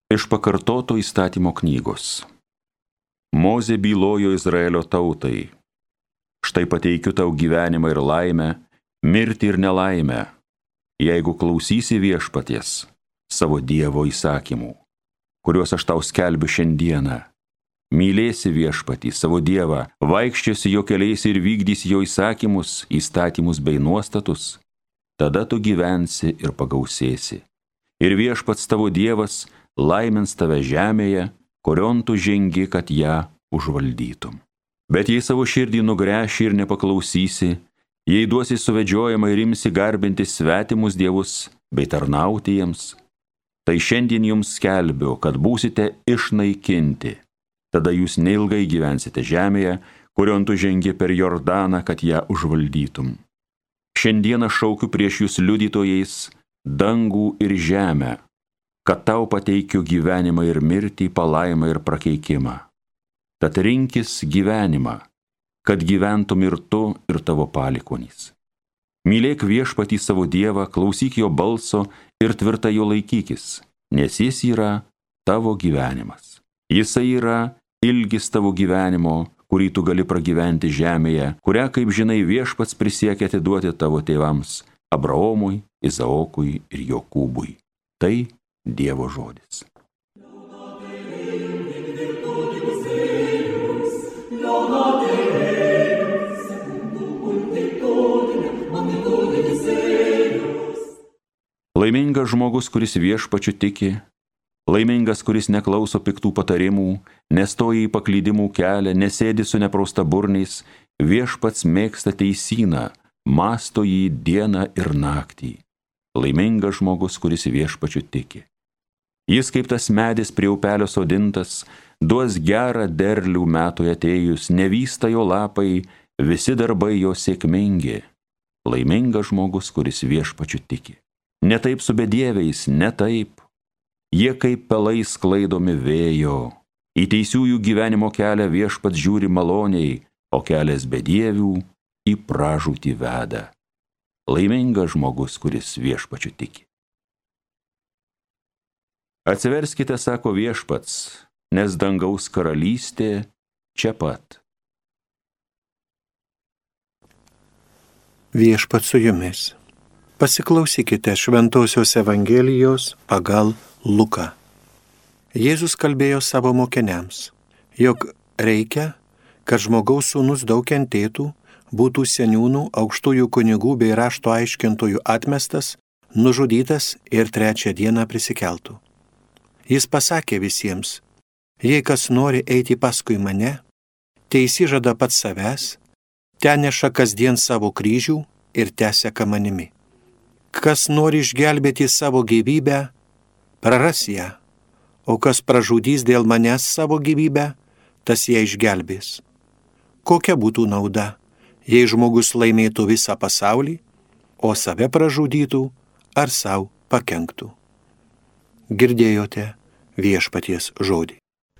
Iš pakartoto įstatymo knygos. Mozė bylojo Izraelio tautai: štai pateikiu tau gyvenimą ir laimę, mirtį ir nelaimę, jeigu klausysi viešpaties, savo Dievo įsakymų, kuriuos aš tau skelbiu šiandieną. Mylėsi viešpatį, savo Dievą, vaikščiosi jo keliais ir vykdysi jo įsakymus, įstatymus bei nuostatus, tada tu gyvensi ir pagausėsi. Ir viešpats tavo Dievas laimins tave žemėje, kurion tu žengi, kad ją užvaldytum. Bet jei savo širdį nugręši ir nepaklausysi, jei duosi suvedžiojimą ir imsi garbinti svetimus dievus bei tarnauti jiems, tai šiandien jums skelbiu, kad būsite išnaikinti. Tada jūs neilgai gyvensite žemėje, kurion tu žengi per Jordaną, kad ją užvaldytum. Šiandieną šaukiu prieš jūs liudytojais dangų ir žemę, kad tau pateikiu gyvenimą ir mirtį, palaimą ir prakeikimą. Tad rinkis gyvenimą, kad gyventum ir tu, ir tavo palikuonys. Mylėk viešpatį savo Dievą, klausyk jo balso ir tvirtai jo laikykis, nes jis yra tavo gyvenimas. Jisai yra ilgis tavo gyvenimo, kurį tu gali pragyventi žemėje, kurią, kaip žinai, viešpats prisiekė atiduoti tavo tėvams Abraomui, Izaokui ir Jokūbui. Tai Dievo žodis. Laimingas žmogus, kuris viešpačiu tiki, laimingas, kuris neklauso piktų patarimų, nestoja į paklydimų kelią, nesėdi su nepraustaburniais, viešpats mėgsta teisyną, mąsto jį dieną ir naktį. Laimingas žmogus, kuris viešpačiu tiki. Jis kaip tas medis prie upelio sodintas, duos gerą derlių metui atėjus, nevysta jo lapai, visi darbai jo sėkmingi. Laimingas žmogus, kuris viešpačiu tiki. Ne taip su bedieviais, ne taip. Jie kaip pelai sklaidomi vėjo. Į teisiųjų gyvenimo kelią viešpats žiūri maloniai, o kelias bedievių į pražūtį veda. Laimingas žmogus, kuris viešpačiu tiki. Atsiverskite, sako viešpats, nes dangaus karalystė čia pat. Viešpats su jumis. Pasiklausykite Šventosios Evangelijos pagal Luką. Jėzus kalbėjo savo mokiniams, jog reikia, kad žmogaus sūnus daug kentėtų, būtų seniūnų, aukštųjų kunigų bei rašto aiškintojų atmestas, nužudytas ir trečią dieną prisikeltų. Jis pasakė visiems: jei kas nori eiti paskui mane, teisižada pats savęs, ten neša kasdien savo kryžių ir teseka manimi. Kas nori išgelbėti savo gyvybę, praras ją, o kas pražudys dėl manęs savo gyvybę, tas ją išgelbės. Kokia būtų nauda, jei žmogus laimėtų visą pasaulį, o save pražudytų ar savo pakenktų? Girdėjote viešpaties žodį.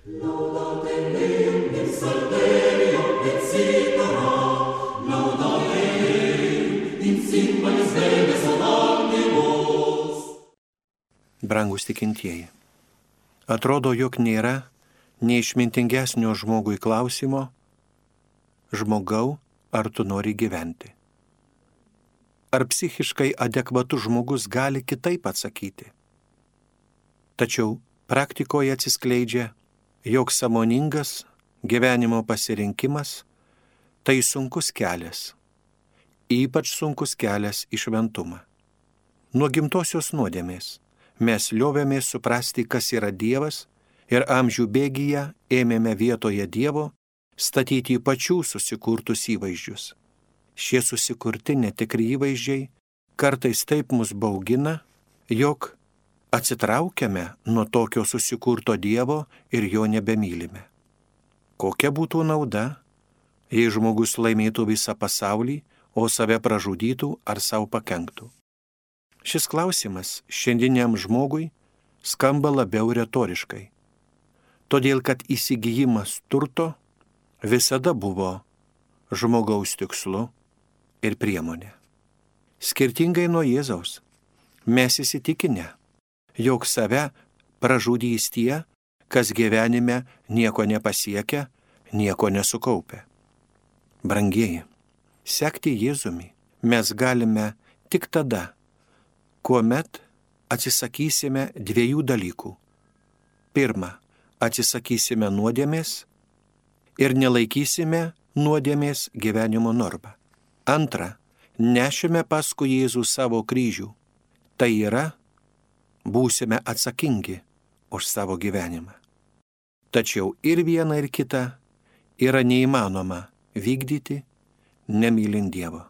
Brangus tikintieji, atrodo, jog nėra neišmintingesnio žmogui klausimo: žmogau, ar tu nori gyventi? Ar psichiškai adekvatus žmogus gali kitaip atsakyti? Tačiau praktikoje atsiskleidžia, jog sąmoningas gyvenimo pasirinkimas tai sunkus kelias, ypač sunkus kelias į šventumą. Nuo gimtosios nuodėmės mes liovėmės suprasti, kas yra Dievas, ir amžių bėgyje ėmėme vietoje Dievo statyti pačių susikurtus įvaizdžius. Šie susikurti netikri įvaizdžiai kartais taip mus baugina, jog atsitraukiame nuo tokio susikurto Dievo ir jo nebemylime. Kokia būtų nauda, jei žmogus laimėtų visą pasaulį, o save pražudytų ar savo pakenktų? Šis klausimas šiandieniam žmogui skamba labiau retoriškai, todėl kad įsigijimas turto visada buvo žmogaus tikslu ir priemonė. Skirtingai nuo Jėzaus, mes įsitikinę, jog save pražudys tie, kas gyvenime nieko nepasiekia, nieko nesukaupia. Brangieji, sekti Jėzumi mes galime tik tada, kuomet atsisakysime dviejų dalykų. Pirma, atsisakysime nuodėmės ir nelaikysime nuodėmės gyvenimo normą. Antra, nešime paskui Jėzų savo kryžių. Tai yra, būsime atsakingi už savo gyvenimą. Tačiau ir viena ir kita yra neįmanoma vykdyti, nemylint Dievo.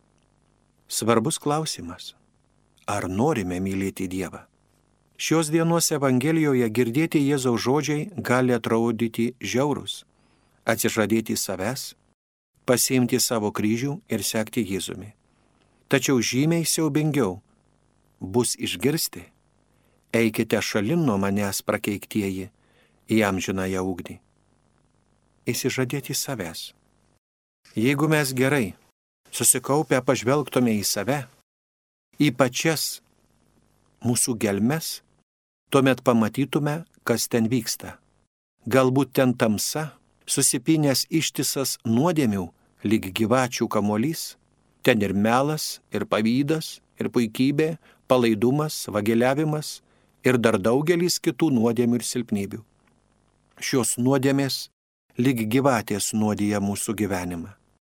Svarbus klausimas, ar norime mylėti Dievą? Šios dienos Evangelijoje girdėti Jėzaus žodžiai gali atrodyti žiaurus. Atsižadėti savęs, pasiimti savo kryžių ir sekti Jėzumi. Tačiau žymiai siaubingiau bus išgirsti: eikite šalin nuo manęs, prakeiktieji, į amžinąją ugnį. Išsižadėti savęs. Jeigu mes gerai susikaupę pažvelgtume į save, į pačias mūsų gelmes, tuomet pamatytume, kas ten vyksta. Galbūt ten tamsa, susipynęs ištisas nuodėmių lyg gyvačių kamuolys, ten ir melas, ir pavydas, ir puikybė, palaidumas, vagiliavimas ir dar daugelis kitų nuodėmių ir silpnybių. Šios nuodėmės lyg gyvatės nuodija mūsų gyvenimą.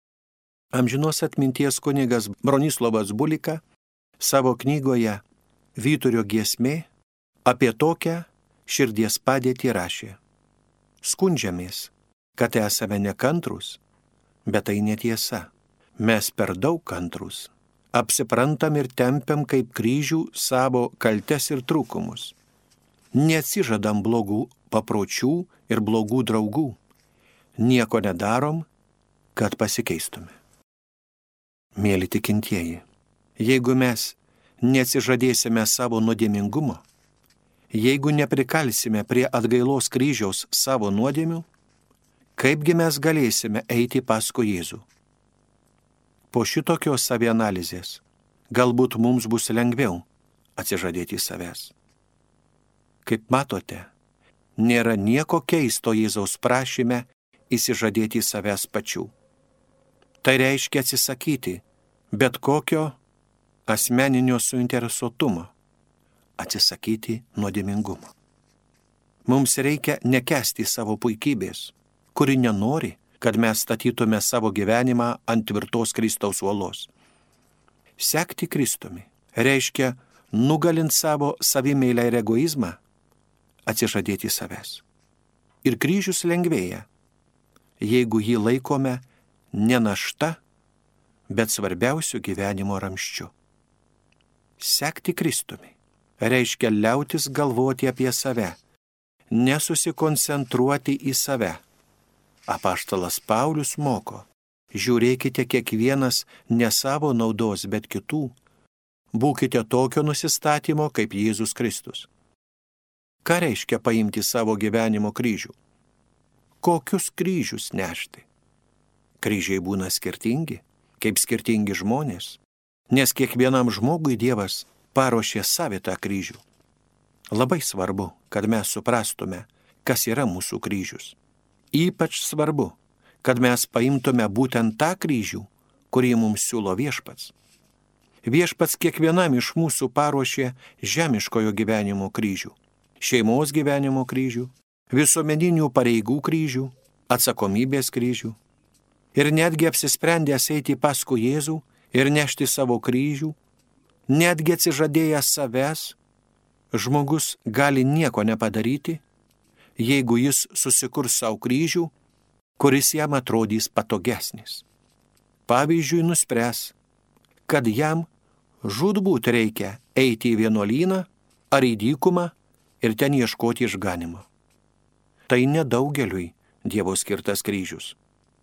Amžinos atminties kunigas Bronislovas Bulika savo knygoje Vyturio giesmė apie tokią širdies padėtį rašė: skundžiamės, kad esame nekantrus, bet tai netiesa. Mes per daug kantrus. Apsiprantam ir tempiam kaip kryžių savo kaltes ir trūkumus. Neatsižadam blogų papročių ir blogų draugų. Nieko nedarom, kad pasikeistume. Mėly tikintieji, jeigu mes neatsižadėsime savo nuodėmingumo, jeigu neprikalsime prie atgailos kryžiaus savo nuodėmių, kaipgi mes galėsime eiti paskui Jėzų? Po šitokios savianalizės galbūt mums bus lengviau atsižadėti savęs. Kaip matote, nėra nieko keisto Jėzaus prašyme įsižadėti savęs pačių. Tai reiškia atsisakyti bet kokio asmeninio suinteresuotumo, atsisakyti nuodėmingumo. Mums reikia nekęsti savo puikybės, kuri nenori, kad mes statytume savo gyvenimą ant tvirtos Kristaus uolos. Sekti Kristumi reiškia nugalint savo savimeilę ir egoizmą, atsižadėti savęs. Ir kryžius lengvėja, jeigu jį laikome ne našta, bet svarbiausių gyvenimo ramsčiu. Sekti Kristumi reiškia liautis galvoti apie save, nesusikoncentruoti į save. Apaštalas Paulius moko: žiūrėkite kiekvienas ne savo naudos, bet kitų. Būkite tokio nusistatymo kaip Jėzus Kristus. Ką reiškia paimti savo gyvenimo kryžių? Kokius kryžius nešti? Kryžiai būna skirtingi, kaip skirtingi žmonės, nes kiekvienam žmogui Dievas paruošė savitą kryžių. Labai svarbu, kad mes suprastume, kas yra mūsų kryžius. Ypač svarbu, kad mes paimtume būtent tą kryžių, kurį mums siūlo Viešpats. Viešpats kiekvienam iš mūsų paruošė žemiškojo gyvenimo kryžių, šeimos gyvenimo kryžių, visuomeninių pareigų kryžių, atsakomybės kryžių. Ir netgi apsisprendęs eiti paskui Jėzų ir nešti savo kryžių, netgi atsižadėjęs savęs, žmogus gali nieko nepadaryti, jeigu jis susikurs savo kryžių, kuris jam atrodys patogesnis. Pavyzdžiui, nuspręs, kad jam žūtbūt reikia eiti į vienuolyną ar į dykumą ir ten ieškoti išganimo. Tai nedaugeliui Dievo skirtas kryžius.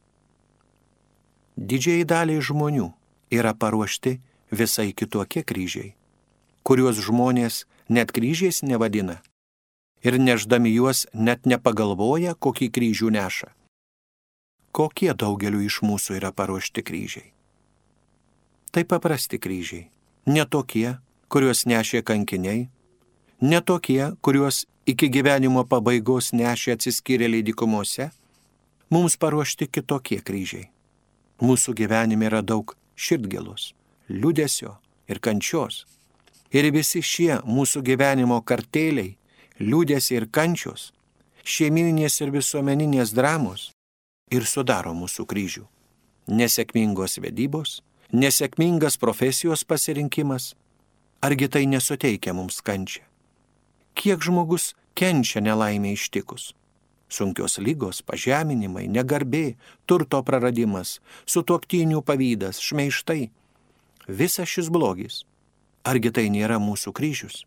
Didžiai daliai žmonių yra paruošti visai kitokie kryžiai, kuriuos žmonės net kryžiais nevadina ir neždami juos net nepagalvoja, kokį kryžių neša. Kokie daugeliu iš mūsų yra paruošti kryžiai? Tai paprasti kryžiai, ne tokie, kuriuos nešė kankiniai, Ne tokie, kuriuos iki gyvenimo pabaigos nešė atsiskyrėliai dykumose, mums paruošti kitokie kryžiai. Mūsų gyvenime yra daug širdgėlos, liūdesio ir kančios. Ir visi šie mūsų gyvenimo kartėliai, liūdesiai ir kančios, šeimininės ir visuomeninės dramos ir sudaro mūsų kryžių. Nesėkmingos vedybos, nesėkmingas profesijos pasirinkimas, argi tai nesuteikia mums kančią? Kiek žmogus kenčia nelaimė ištikus? Sunkios lygos, pažeminimai, negarbė, turto praradimas, sutuoktinių pavydas, šmeižtai. Visas šis blogis. Argi tai nėra mūsų kryžius?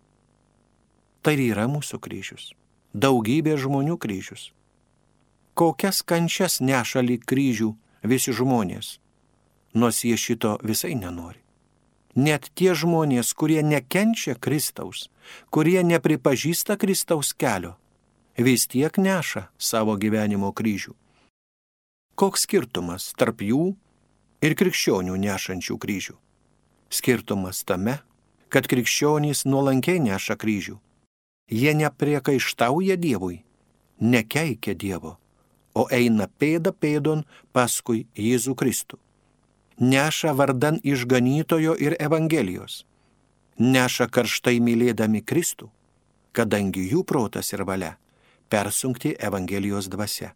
Tai yra mūsų kryžius. Daugybė žmonių kryžius. Kokias kančias neša lyg kryžių visi žmonės, nors jie šito visai nenori. Net tie žmonės, kurie nekenčia Kristaus, kurie nepripažįsta Kristaus kelio, vis tiek neša savo gyvenimo kryžių. Koks skirtumas tarp jų ir krikščionių nešančių kryžių? Skirtumas tame, kad krikščionys nuolankiai neša kryžių. Jie nepriekaištauja Dievui, nekeikia Dievo, o eina pėda pėdon paskui Jėzų Kristų. Neša vardan išganytojo ir Evangelijos. Neša karštai mylėdami Kristų, kadangi jų protas ir valia persunkti Evangelijos dvasia.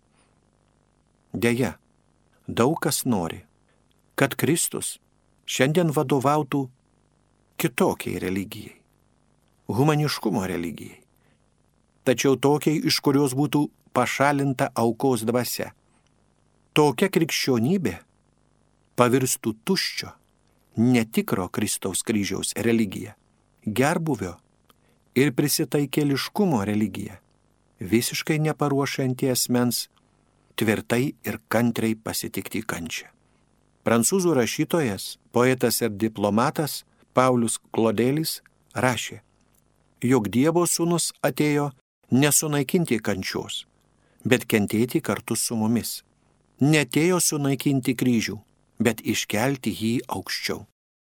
Deja, daug kas nori, kad Kristus šiandien vadovautų kitokiai religijai, humaniškumo religijai, tačiau tokiai, iš kurios būtų pašalinta aukos dvasia. Tokia krikščionybė pavirstų tuščio, netikro Kristaus kryžiaus religija, gerbūvio ir prisitaikėliškumo religija, visiškai neparuošianti asmens tvirtai ir kantriai pasitikti kančią. Prancūzų rašytojas, poetas ir diplomatas Paulius Klodelis rašė, jog Dievo sūnus atėjo nesunaikinti kančios, bet kentėti kartu su mumis. Neatėjo sunaikinti kryžių, bet iškelti jį aukščiau.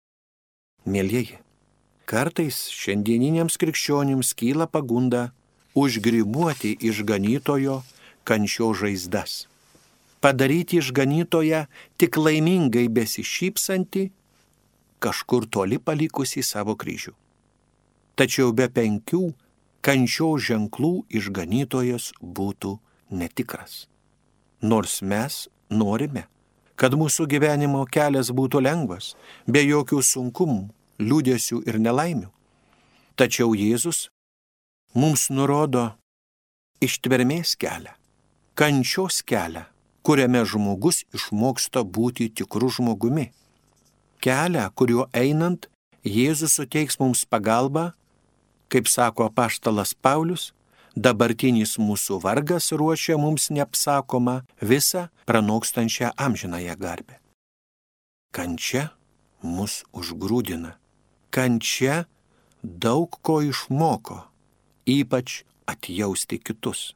Mielieji, kartais šiandieniniams krikščionims kyla pagunda užgrimuoti išganytojo kančio žaizdas. Padaryti išganytoją tik laimingai besišypsantį, kažkur toli palikusį savo kryžių. Tačiau be 5 kančios ženklų išganytojas būtų netikras. Nors mes norime, kad mūsų gyvenimo kelias būtų lengvas, be jokių sunkumų, liūdesių ir nelaimių. Tačiau Jėzus mums nurodo ištvermės kelią, kančios kelią, kuriame žmogus išmoksta būti tikru žmogumi. Kelią, kuriuo einant Jėzus suteiks mums pagalbą, kaip sako apaštalas Paulius, dabartinis mūsų vargas ruošia mums neapsakomą visą pranokstančią amžinąją garbę. Kančia mus užgrūdina. Kančia daug ko išmoko, ypač atjausti kitus.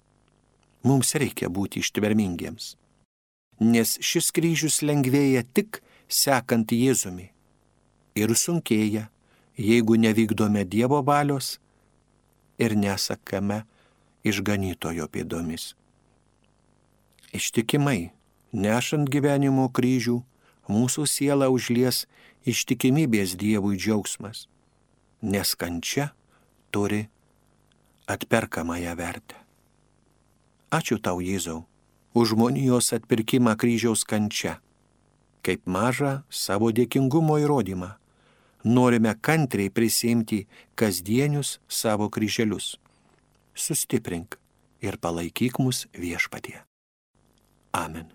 Mums reikia būti ištvermingiems, nes šis kryžius lengvėja tik sekant Jėzumi ir sunkėja, jeigu nevykdome Dievo valios ir nesakame išganytojo pėdomis. Ištikimai, nešant gyvenimo kryžių, mūsų sielą užlies ištikimybės Dievui džiaugsmas, nes kančia turi atperkamąją vertę. Ačiū tau, Jėzau, už žmonijos atpirkimą kryžiaus kančia. Kaip mažą savo dėkingumo įrodymą, norime kantriai prisiimti kasdienius savo kryželius. Sustiprink ir palaikyk mus Viešpatie. Amen.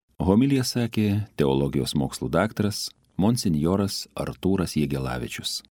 Homiliją sakė teologijos mokslų daktaras monsinjoras Artūras Jegelavičius.